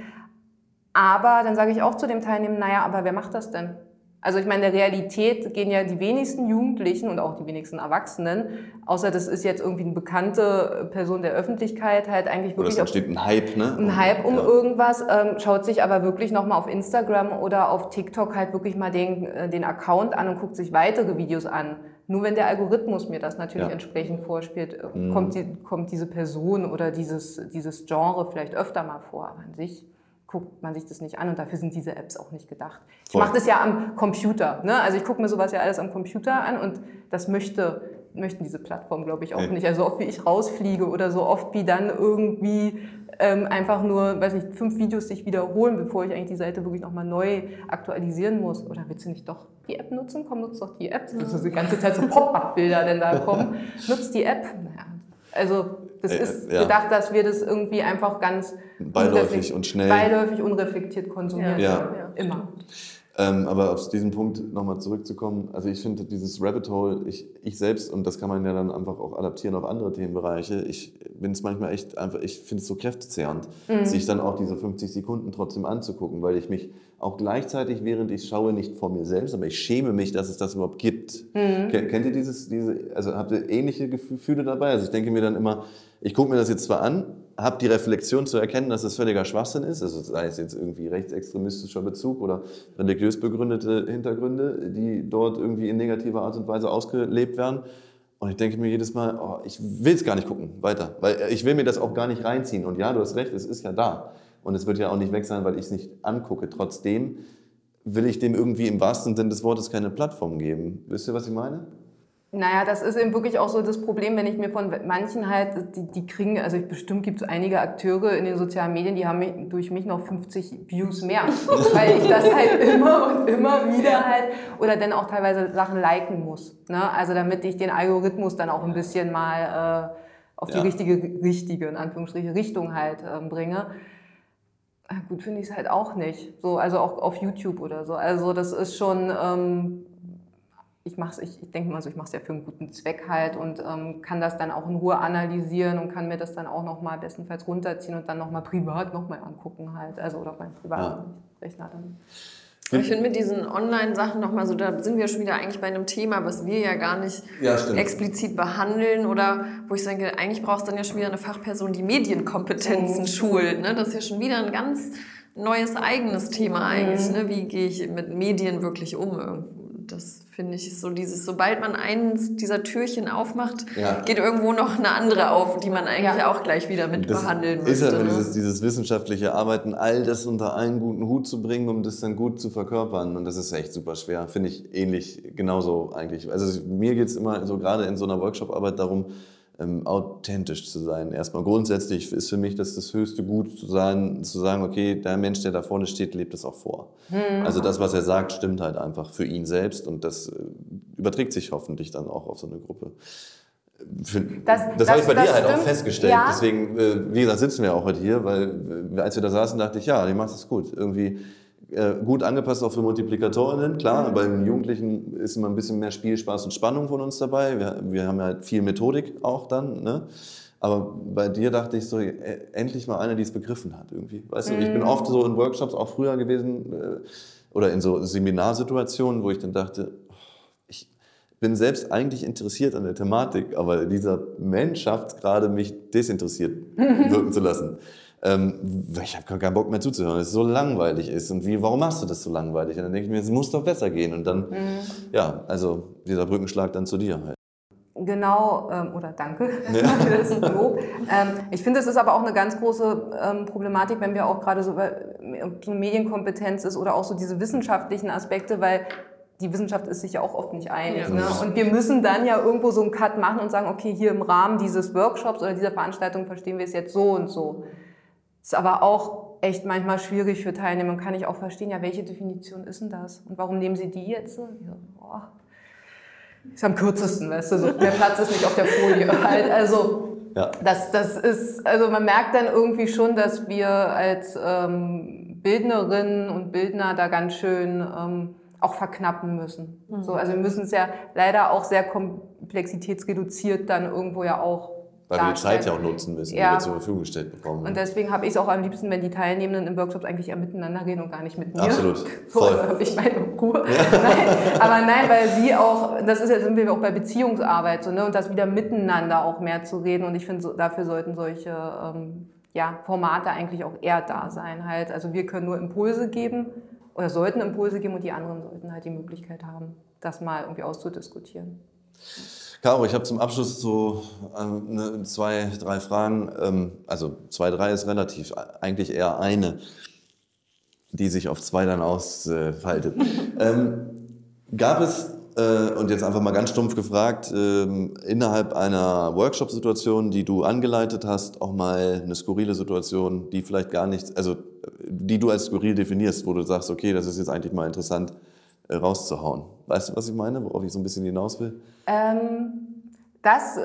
Aber dann sage ich auch zu dem Teilnehmer, naja, aber wer macht das denn? Also ich meine, in der Realität gehen ja die wenigsten Jugendlichen und auch die wenigsten Erwachsenen, außer das ist jetzt irgendwie eine bekannte Person der Öffentlichkeit, halt eigentlich wirklich... Oder es entsteht ein Hype, ne? Ein Hype um irgendwas, schaut sich aber wirklich nochmal auf Instagram oder auf TikTok halt wirklich mal den Account an und guckt sich weitere Videos an. Nur wenn der Algorithmus mir das natürlich entsprechend vorspielt, kommt diese Person oder dieses Genre vielleicht öfter mal vor, aber an sich guckt man sich das nicht an und dafür sind diese Apps auch nicht gedacht. Ich mache das ja am Computer, ne? Also ich gucke mir sowas ja alles am Computer an und das möchten diese Plattformen, glaube ich, auch nicht. Also so oft wie ich rausfliege oder so oft wie dann irgendwie einfach nur, weiß nicht, 5 Videos sich wiederholen, bevor ich eigentlich die Seite wirklich nochmal neu aktualisieren muss. Oder willst du nicht doch die App nutzen? Komm, nutzt doch die App. Das ist die ganze Zeit so Pop-up-Bilder denn da kommen. Nutzt die App. Naja, also das ist gedacht, dass wir das irgendwie einfach ganz beiläufig und schnell, beiläufig unreflektiert konsumieren. Immer. Aber auf diesen Punkt nochmal zurückzukommen, also ich finde dieses Rabbit Hole, ich selbst, und das kann man ja dann einfach auch adaptieren auf andere Themenbereiche, ich bin es manchmal echt einfach, ich finde es so kräftezehrend, sich dann auch diese 50 Sekunden trotzdem anzugucken, weil ich mich auch gleichzeitig, während ich schaue, nicht vor mir selbst, aber ich schäme mich, dass es das überhaupt gibt. Kennt ihr also habt ihr ähnliche Gefühle dabei? Also ich denke mir dann immer, ich gucke mir das jetzt zwar an, habe die Reflexion zu erkennen, dass das völliger Schwachsinn ist, also sei es jetzt irgendwie rechtsextremistischer Bezug oder religiös begründete Hintergründe, die dort irgendwie in negativer Art und Weise ausgelebt werden. Und ich denke mir jedes Mal, ich will es gar nicht gucken, weiter, weil ich will mir das auch gar nicht reinziehen. Und ja, du hast recht, es ist ja da. Und es wird ja auch nicht weg sein, weil ich es nicht angucke. Trotzdem will ich dem irgendwie im wahrsten Sinne des Wortes keine Plattform geben. Wisst ihr, was ich meine? Naja, das ist eben wirklich auch so das Problem, wenn ich mir von manchen halt, die kriegen, also bestimmt gibt es einige Akteure in den sozialen Medien, die haben durch mich noch 50 Views mehr, weil ich das halt immer und immer wieder halt, oder dann auch teilweise Sachen liken muss, ne? Also damit ich den Algorithmus dann auch ein bisschen mal auf die richtige, in Anführungsstriche, Richtung halt bringe. Gut, finde ich es halt auch nicht, so, also auch auf YouTube oder so, also das ist schon... Ich denke mal so, ich mache es ja für einen guten Zweck halt und kann das dann auch in Ruhe analysieren und kann mir das dann auch nochmal bestenfalls runterziehen und dann nochmal privat nochmal angucken halt, also oder auf meinem privaten Rechner dann. Ich finde mit diesen Online-Sachen nochmal so, da sind wir schon wieder eigentlich bei einem Thema, was wir ja gar nicht explizit behandeln oder wo ich denke, eigentlich brauchst du dann ja schon wieder eine Fachperson, die Medienkompetenzen schult. Ne? Das ist ja schon wieder ein ganz neues eigenes Thema eigentlich. Ne? Wie gehe ich mit Medien wirklich um? Das finde ich so sobald man eins dieser Türchen aufmacht, geht irgendwo noch eine andere auf, die man eigentlich auch gleich wieder mit behandeln müsste. Ist ja dieses wissenschaftliche Arbeiten, all das unter einen guten Hut zu bringen, um das dann gut zu verkörpern. Und das ist echt super schwer. Finde ich ähnlich, genauso eigentlich. Also mir geht es immer so gerade in so einer Workshop-Arbeit darum, authentisch zu sein. Erstmal grundsätzlich ist für mich das höchste Gut zu sagen, okay, der Mensch, der da vorne steht, lebt das auch vor. Also das, was er sagt, stimmt halt einfach für ihn selbst und das überträgt sich hoffentlich dann auch auf so eine Gruppe. Das habe ich bei dir halt auch festgestellt. Ja. Deswegen, wie gesagt, sitzen wir auch heute hier, weil als wir da saßen, dachte ich, die macht das gut. Irgendwie gut angepasst auch für Multiplikatorinnen, klar. Bei den Jugendlichen ist immer ein bisschen mehr Spiel, Spaß und Spannung von uns dabei. Wir haben ja halt viel Methodik auch dann, ne? Aber bei dir dachte ich so, endlich mal eine, die es begriffen hat irgendwie. Weißt du, ich bin oft so in Workshops auch früher gewesen oder in so Seminarsituationen, wo ich dann dachte, ich bin selbst eigentlich interessiert an der Thematik, aber dieser Mensch schafft es gerade, mich desinteressiert wirken zu lassen. Ich habe keinen Bock mehr zuzuhören, es so langweilig ist. Und warum machst du das so langweilig? Und dann denke ich mir, es muss doch besser gehen. Und dann, also dieser Brückenschlag dann zu dir halt. Genau, oder danke für das Lob. Ich finde, es ist aber auch eine ganz große Problematik, wenn wir auch gerade so so Medienkompetenz ist oder auch so diese wissenschaftlichen Aspekte, weil die Wissenschaft ist sich ja auch oft nicht einig. Ne? Und wir müssen dann ja irgendwo so einen Cut machen und sagen, okay, hier im Rahmen dieses Workshops oder dieser Veranstaltung verstehen wir es jetzt so und so. Ist aber auch echt manchmal schwierig für Teilnehmer und kann ich auch verstehen, ja, welche Definition ist denn das? Und warum nehmen Sie die jetzt? Ja, boah. Ist am kürzesten, weißt du, so mehr Platz ist nicht auf der Folie. Halt, also, ja. Das ist, also man merkt dann irgendwie schon, dass wir als Bildnerinnen und Bildner da ganz schön auch verknappen müssen. Mhm. So, also wir müssen es ja leider auch sehr komplexitätsreduziert dann irgendwo ja auch weil wir die Zeit ja auch nutzen müssen, die wir zur Verfügung gestellt bekommen. Und deswegen habe ich es auch am liebsten, wenn die Teilnehmenden im Workshops eigentlich eher miteinander reden und gar nicht mit mir. Absolut, voll. So, habe ich meine Ruhe. Ja. Nein, weil sie auch, das ist ja, sind wir auch bei Beziehungsarbeit so, ne, und das wieder miteinander auch mehr zu reden. Und ich finde, dafür sollten solche Formate eigentlich auch eher da sein. Halt. Also wir können nur Impulse geben oder sollten Impulse geben und die anderen sollten halt die Möglichkeit haben, das mal irgendwie auszudiskutieren. Caro, ich habe zum Abschluss so 2, 3 Fragen. Also 2, 3 ist relativ, eigentlich eher eine, die sich auf 2 dann ausfaltet. Gab es, und jetzt einfach mal ganz stumpf gefragt, innerhalb einer Workshop-Situation, die du angeleitet hast, auch mal eine skurrile Situation, die vielleicht gar nicht, also die du als skurril definierst, wo du sagst, okay, das ist jetzt eigentlich mal interessant rauszuhauen. Weißt du, was ich meine, worauf ich so ein bisschen hinaus will? Das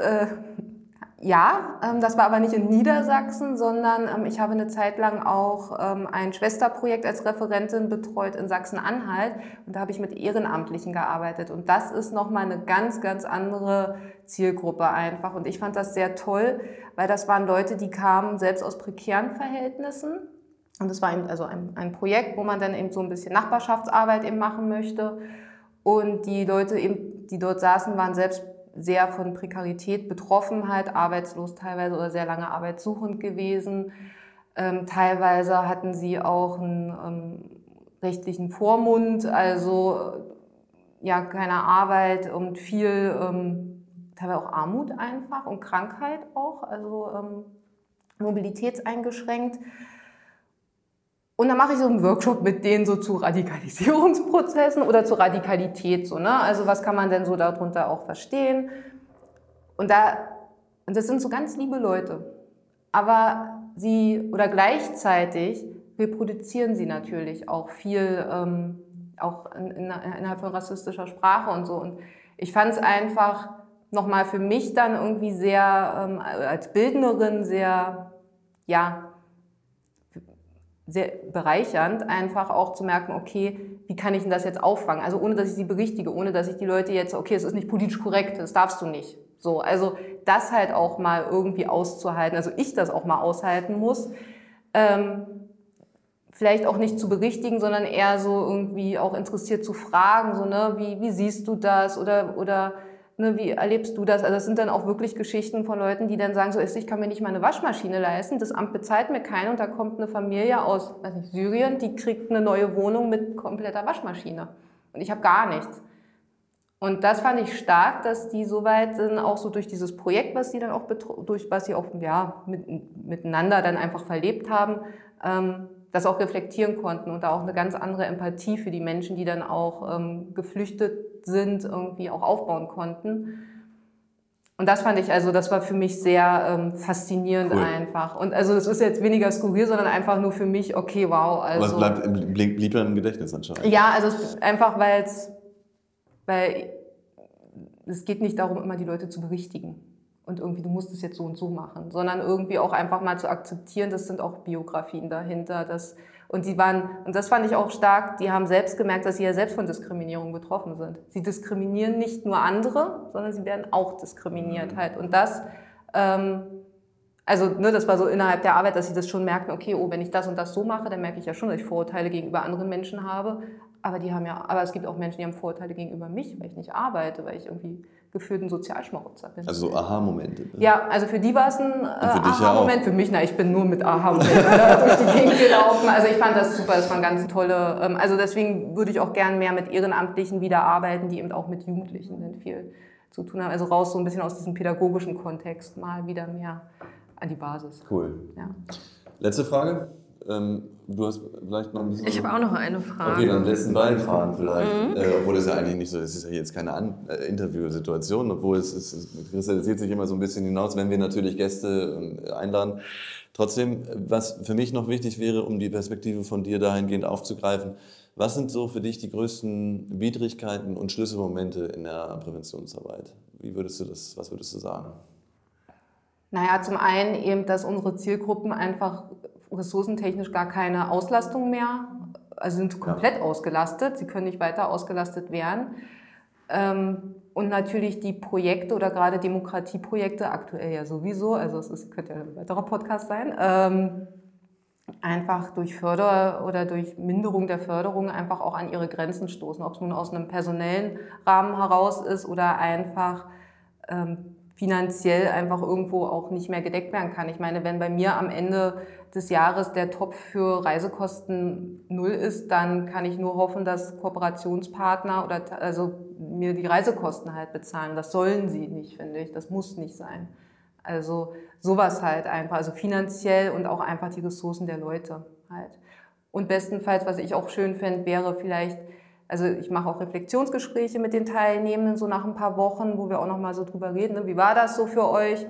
war aber nicht in Niedersachsen, sondern ich habe eine Zeit lang auch ein Schwesterprojekt als Referentin betreut in Sachsen-Anhalt und da habe ich mit Ehrenamtlichen gearbeitet und das ist nochmal eine ganz, ganz andere Zielgruppe einfach und ich fand das sehr toll, weil das waren Leute, die kamen selbst aus prekären Verhältnissen. Und das war eben also ein Projekt, wo man dann eben so ein bisschen Nachbarschaftsarbeit eben machen möchte. Und die Leute eben, die dort saßen, waren selbst sehr von Prekarität betroffen, halt arbeitslos teilweise oder sehr lange arbeitssuchend gewesen. Teilweise hatten sie auch einen rechtlichen Vormund, also ja keine Arbeit und viel, teilweise auch Armut einfach und Krankheit auch, also mobilitätseingeschränkt. Und dann mache ich so einen Workshop mit denen so zu Radikalisierungsprozessen oder zur Radikalität. So, ne? Also was kann man denn so darunter auch verstehen? Und das sind so ganz liebe Leute. Aber gleichzeitig reproduzieren sie natürlich auch viel, auch innerhalb von rassistischer Sprache und so. Und ich fand es einfach nochmal für mich dann irgendwie sehr, als Bildnerin sehr bereichernd, einfach auch zu merken, okay, wie kann ich denn das jetzt auffangen? Also ohne, dass ich sie berichtige, ohne, dass ich die Leute jetzt, okay, es ist nicht politisch korrekt, das darfst du nicht. So, also das halt auch mal irgendwie auszuhalten, also ich das auch mal aushalten muss, vielleicht auch nicht zu berichtigen, sondern eher so irgendwie auch interessiert zu fragen, so, ne, wie siehst du das oder ne, wie erlebst du das? Also das sind dann auch wirklich Geschichten von Leuten, die dann sagen, so ich kann mir nicht mal eine Waschmaschine leisten, das Amt bezahlt mir keine und da kommt eine Familie aus Syrien, die kriegt eine neue Wohnung mit kompletter Waschmaschine und ich habe gar nichts. Und das fand ich stark, dass die soweit sind, auch so durch dieses Projekt, was sie dann auch was sie auch miteinander dann einfach verlebt haben, das auch reflektieren konnten und da auch eine ganz andere Empathie für die Menschen, die dann auch geflüchtet sind, irgendwie auch aufbauen konnten. Und das fand ich, also das war für mich sehr faszinierend einfach. Und also es ist jetzt weniger skurril, sondern einfach nur für mich, okay, wow. Also, aber es blieb dann im Gedächtnis anscheinend. Ja, also einfach, weil es geht nicht darum, immer die Leute zu berichtigen. Und irgendwie, du musst es jetzt so und so machen, sondern irgendwie auch einfach mal zu akzeptieren, das sind auch Biografien dahinter. Und das fand ich auch stark, die haben selbst gemerkt, dass sie ja selbst von Diskriminierung betroffen sind. Sie diskriminieren nicht nur andere, sondern sie werden auch diskriminiert halt. Und das, das war so innerhalb der Arbeit, dass sie das schon merken, okay, wenn ich das und das so mache, dann merke ich ja schon, dass ich Vorurteile gegenüber anderen Menschen habe. Aber es gibt auch Menschen, die haben Vorurteile gegenüber mich, weil ich nicht arbeite, weil ich irgendwie gefühlt ein Sozialschmarotzer bin. Also so Aha-Momente. Ne? Ja, also für die war es ein Aha-Moment. Für mich, ich bin nur mit Aha-Momenten durch die Gegend gelaufen. Also ich fand das super, das waren ganz tolle, also deswegen würde ich auch gern mehr mit Ehrenamtlichen wieder arbeiten, die eben auch mit Jugendlichen dann viel zu tun haben. Also raus so ein bisschen aus diesem pädagogischen Kontext mal wieder mehr an die Basis. Cool. Ja. Letzte Frage. Du hast vielleicht noch ein bisschen... Ich habe auch noch eine Frage. Okay, dann letzten Bein fahren vielleicht. Obwohl das ja eigentlich nicht so ist. Es ist ja jetzt keine Interviewsituation, obwohl es kristallisiert sich immer so ein bisschen hinaus, wenn wir natürlich Gäste einladen. Trotzdem, was für mich noch wichtig wäre, um die Perspektive von dir dahingehend aufzugreifen, was sind so für dich die größten Widrigkeiten und Schlüsselmomente in der Präventionsarbeit? Was würdest du sagen? Naja, zum einen eben, dass unsere Zielgruppen einfach ressourcentechnisch gar keine Auslastung mehr, also sind komplett ausgelastet, sie können nicht weiter ausgelastet werden. Und natürlich die Projekte oder gerade Demokratieprojekte, aktuell ja sowieso, also könnte ja ein weiterer Podcast sein, einfach durch oder durch Minderung der Förderung einfach auch an ihre Grenzen stoßen, ob es nun aus einem personellen Rahmen heraus ist oder einfach finanziell einfach irgendwo auch nicht mehr gedeckt werden kann. Ich meine, wenn bei mir am Ende des Jahres der Topf für Reisekosten 0 ist, dann kann ich nur hoffen, dass Kooperationspartner mir die Reisekosten halt bezahlen. Das sollen sie nicht, finde ich. Das muss nicht sein. Also sowas halt einfach, also finanziell und auch einfach die Ressourcen der Leute halt. Und bestenfalls, was ich auch schön fände, wäre vielleicht, also ich mache auch Reflexionsgespräche mit den Teilnehmenden, so nach ein paar Wochen, wo wir auch nochmal so drüber reden, ne? Wie war das so für euch?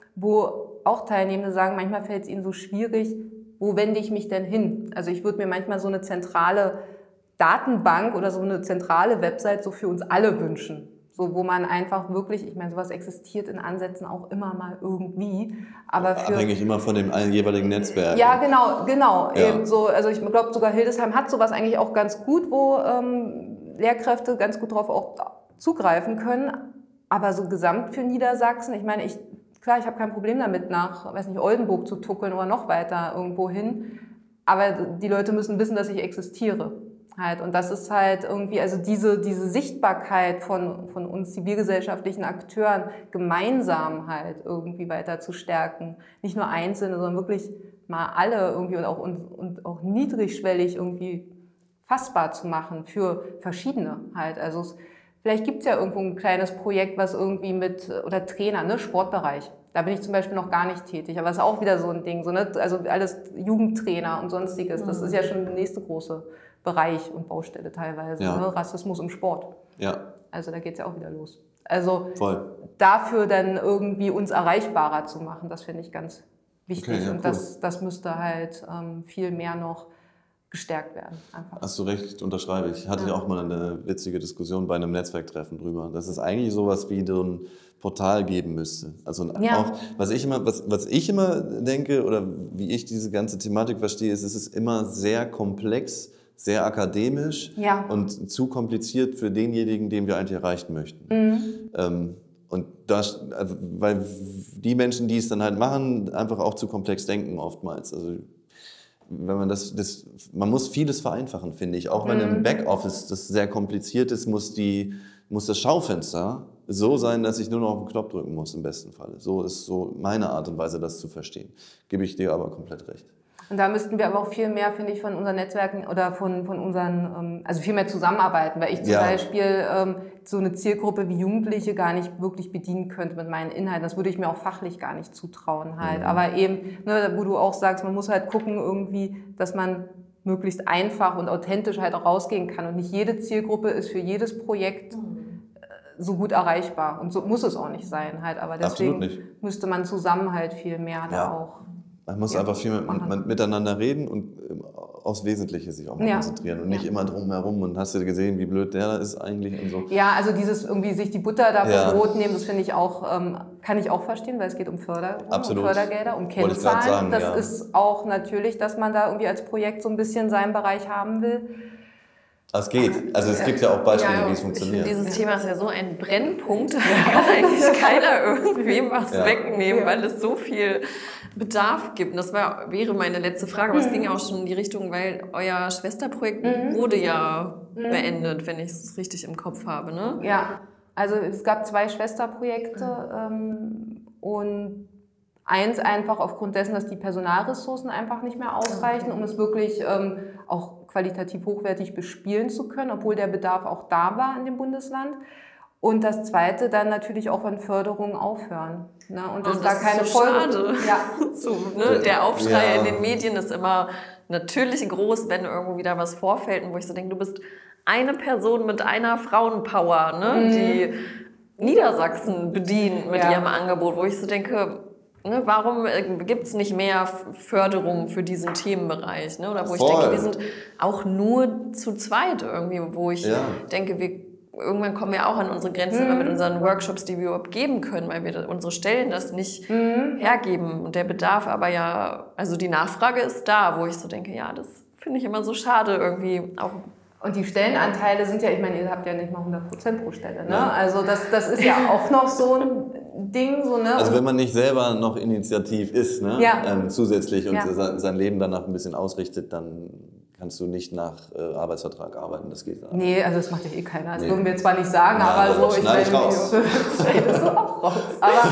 Wo auch Teilnehmende sagen, manchmal fällt es ihnen so schwierig, wo wende ich mich denn hin? Also ich würde mir manchmal so eine zentrale Datenbank oder so eine zentrale Website so für uns alle wünschen. So, wo man einfach wirklich, ich meine, sowas existiert in Ansätzen auch immer mal irgendwie. Aber abhängig immer von dem jeweiligen Netzwerk. Ja, genau. Ja. Eben so, also ich glaube, sogar Hildesheim hat sowas eigentlich auch ganz gut, wo Lehrkräfte ganz gut drauf auch zugreifen können. Aber so gesamt für Niedersachsen, ich meine, ich habe kein Problem damit, nach, Oldenburg zu tuckeln oder noch weiter irgendwo hin. Aber die Leute müssen wissen, dass ich existiere. Halt. Und das ist halt irgendwie, also diese Sichtbarkeit von uns zivilgesellschaftlichen Akteuren gemeinsam halt irgendwie weiter zu stärken. Nicht nur Einzelne, sondern wirklich mal alle irgendwie und auch niedrigschwellig irgendwie fassbar zu machen für verschiedene halt. Also vielleicht gibt es ja irgendwo ein kleines Projekt, was irgendwie oder Trainer, ne, Sportbereich. Da bin ich zum Beispiel noch gar nicht tätig, aber das ist auch wieder so ein Ding, so, ne? Also alles Jugendtrainer und Sonstiges, das ist ja schon der nächste große Bereich und Baustelle teilweise, ne? Rassismus im Sport. Ja. Also da geht es ja auch wieder los. Also voll. Dafür dann irgendwie uns erreichbarer zu machen, das finde ich ganz wichtig. Okay, ja, und cool. das müsste halt viel mehr noch gestärkt werden. Einfach. Hast du recht, unterschreibe ich. Hatte ich auch mal eine witzige Diskussion bei einem Netzwerktreffen drüber, dass es eigentlich sowas wie so ein Portal geben müsste. Also auch, was ich immer denke oder wie ich diese ganze Thematik verstehe, ist, es ist immer sehr komplex, sehr akademisch und zu kompliziert für denjenigen, den wir eigentlich erreichen möchten. Und weil die Menschen, die es dann halt machen, einfach auch zu komplex denken oftmals. Also wenn man man muss vieles vereinfachen, finde ich. Auch wenn im Backoffice das sehr kompliziert ist, muss das Schaufenster so sein, dass ich nur noch auf den Knopf drücken muss, im besten Fall. So ist so meine Art und Weise, das zu verstehen. Gebe ich dir aber komplett recht. Und da müssten wir aber auch viel mehr, finde ich, von unseren Netzwerken oder von unseren, also viel mehr zusammenarbeiten, weil ich zum Beispiel so eine Zielgruppe wie Jugendliche gar nicht wirklich bedienen könnte mit meinen Inhalten. Das würde ich mir auch fachlich gar nicht zutrauen halt. Aber eben, ne, wo du auch sagst, man muss halt gucken irgendwie, dass man möglichst einfach und authentisch halt auch rausgehen kann. Und nicht jede Zielgruppe ist für jedes Projekt so gut erreichbar. Und so muss es auch nicht sein halt. Aber deswegen müsste man zusammen halt viel mehr da auch. Man muss einfach viel miteinander reden und aufs Wesentliche sich auch mal konzentrieren und nicht immer drumherum. Und hast du gesehen, wie blöd der da ist eigentlich und so. Ja, also dieses irgendwie sich die Butter da vom Brot nehmen, das finde ich auch, kann ich auch verstehen, weil es geht um Fördergelder, um Kennzahlen. Das ist auch natürlich, dass man da irgendwie als Projekt so ein bisschen seinen Bereich haben will. Es geht. Also es gibt ja auch Beispiele, wie es funktioniert. Dieses Thema ist ja so ein Brennpunkt. Da kann eigentlich keiner irgendwem was wegnehmen, weil es so viel Bedarf gibt. Und das wäre meine letzte Frage, aber es ging ja auch schon in die Richtung, weil euer Schwesterprojekt wurde ja beendet, wenn ich es richtig im Kopf habe, ne? Ja, also es gab 2 Schwesterprojekte und eins einfach aufgrund dessen, dass die Personalressourcen einfach nicht mehr ausreichen, um es wirklich auch qualitativ hochwertig bespielen zu können, obwohl der Bedarf auch da war in dem Bundesland. Und das Zweite dann natürlich auch, wenn Förderungen aufhören. Ne? Und dass da keine Folge. Schade. Ja. Der Aufschrei in den Medien ist immer, natürlich groß, wenn irgendwo wieder was vorfällt und wo ich so denke, du bist eine Person mit einer Frauenpower, ne, die Niedersachsen bedient mit ihrem Angebot, wo ich so denke, ne, warum gibt es nicht mehr Förderung für diesen Themenbereich? Ne? Oder wo ich denke, wir sind auch nur zu zweit irgendwie, wo ich denke, irgendwann kommen wir auch an unsere Grenzen immer mit unseren Workshops, die wir überhaupt geben können, weil wir unsere Stellen das nicht hergeben. Und der Bedarf aber also die Nachfrage ist da, wo ich so denke, ja, das finde ich immer so schade irgendwie auch. Und die Stellenanteile sind ja, ich meine, ihr habt ja nicht mal 100% pro Stelle, ne? Ja. Also das ist ja auch noch so ein Ding, so, ne? Also wenn man nicht selber noch initiativ ist, ne? Zusätzlich und sein Leben danach ein bisschen ausrichtet, dann kannst du nicht nach Arbeitsvertrag arbeiten, das geht nicht. Nee, also das macht ja keiner. Das würden wir zwar nicht sagen, aber so, ich meine, das so auch raus. Aber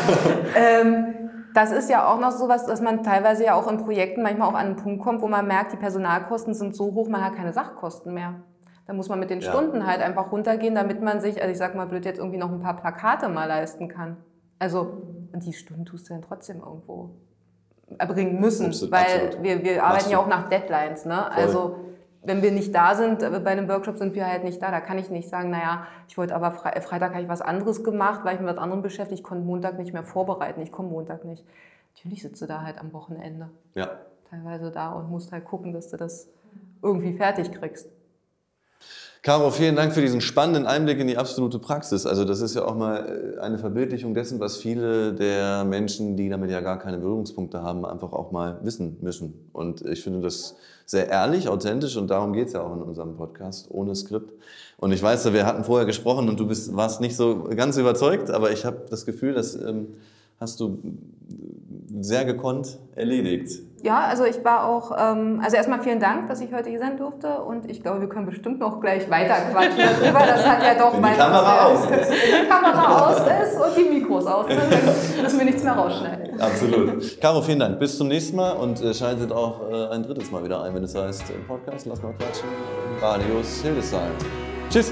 das ist ja auch noch so was, dass man teilweise ja auch in Projekten manchmal auch an einen Punkt kommt, wo man merkt, die Personalkosten sind so hoch, man hat keine Sachkosten mehr. Da muss man mit den Stunden halt einfach runtergehen, damit man sich, also ich sag mal blöd, jetzt irgendwie noch ein paar Plakate mal leisten kann. Also, und die Stunden tust du dann trotzdem irgendwo erbringen müssen, weil wir arbeiten ja auch nach Deadlines, ne? Also, wenn wir nicht da sind, bei einem Workshop sind wir halt nicht da. Da kann ich nicht sagen, naja, ich wollte aber Freitag habe ich was anderes gemacht, weil ich mit was anderem beschäftigt, ich konnte Montag nicht mehr vorbereiten, ich komme Montag nicht. Natürlich sitzt du da halt am Wochenende. Ja. Teilweise da und musst halt gucken, dass du das irgendwie fertig kriegst. Caro, vielen Dank für diesen spannenden Einblick in die absolute Praxis. Also das ist ja auch mal eine Verbildlichung dessen, was viele der Menschen, die damit ja gar keine Berührungspunkte haben, einfach auch mal wissen müssen. Und ich finde das sehr ehrlich, authentisch und darum geht es ja auch in unserem Podcast, ohne Skript. Und ich weiß, wir hatten vorher gesprochen und du warst nicht so ganz überzeugt, aber ich habe das Gefühl, das hast du sehr gekonnt erledigt. Ja, also ich war auch, also erstmal vielen Dank, dass ich heute hier sein durfte und ich glaube, wir können bestimmt noch gleich weiter quatschen darüber. Das hat ja doch wenn die Kamera aus ist. Wenn die Kamera aus ist und die Mikros aus sind, dann müssen wir nichts mehr rausschneiden. Absolut. Caro, vielen Dank. Bis zum nächsten Mal und schaltet auch ein drittes Mal wieder ein, wenn es heißt Podcast, lass mal quatschen, Radius Hildesheim. Tschüss.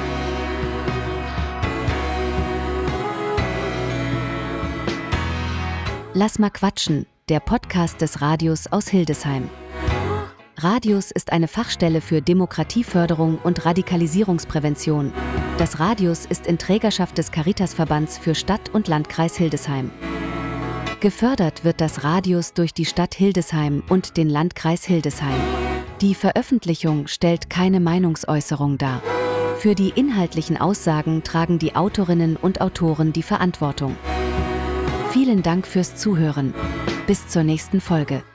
Lass mal quatschen, der Podcast des Radius aus Hildesheim. Radius ist eine Fachstelle für Demokratieförderung und Radikalisierungsprävention. Das Radius ist in Trägerschaft des Caritasverbands für Stadt und Landkreis Hildesheim. Gefördert wird das Radius durch die Stadt Hildesheim und den Landkreis Hildesheim. Die Veröffentlichung stellt keine Meinungsäußerung dar. Für die inhaltlichen Aussagen tragen die Autorinnen und Autoren die Verantwortung. Vielen Dank fürs Zuhören. Bis zur nächsten Folge.